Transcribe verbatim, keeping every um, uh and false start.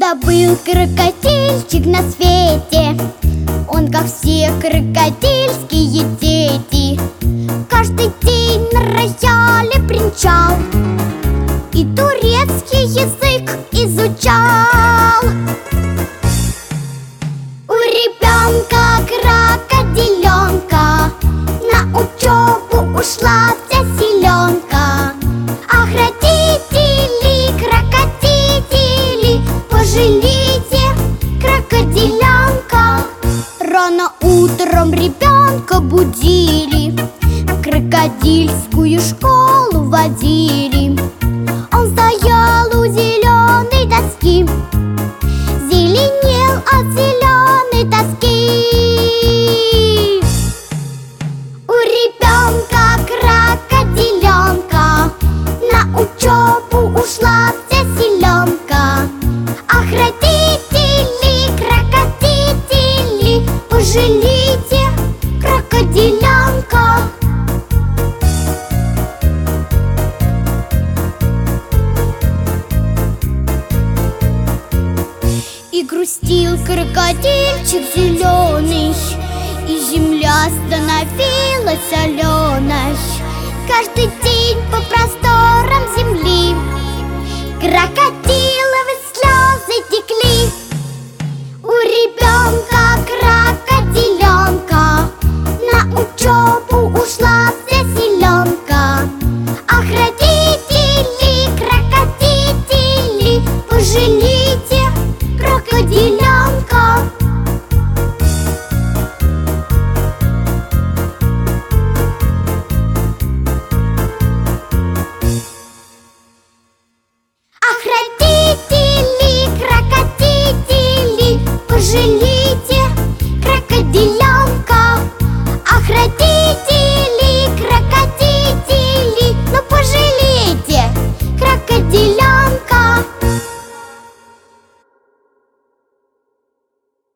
Да был крокодильчик на свете, он, как все крокодильские дети, каждый день на рояле бренчал и турецкий язык изучал. У ребенка крокодиленка на учебу ушла вся силенка. Ах, родители, крокодили, пожалейте крокодиленка. Рано утром ребенка будили, в крокодильскую школу водили. Он стоял у зеленой доски, зеленел от зеленой тоски. У ребенка крокодиленка на учебу ушла вся силенка. Ах, родители, крокодили, пожалейте крокодиленка. И грустил крокодильчик зеленый, и земля становилась соленой. Каждый день по просторам земли крокодиловы слезы текли. У ребенка крокодиленка на учебу ушла вся силенка. Ах, родители, крокодили, пожалейте крокодиленка. Ах, родители, крокодили, пожалейте крокодиленка.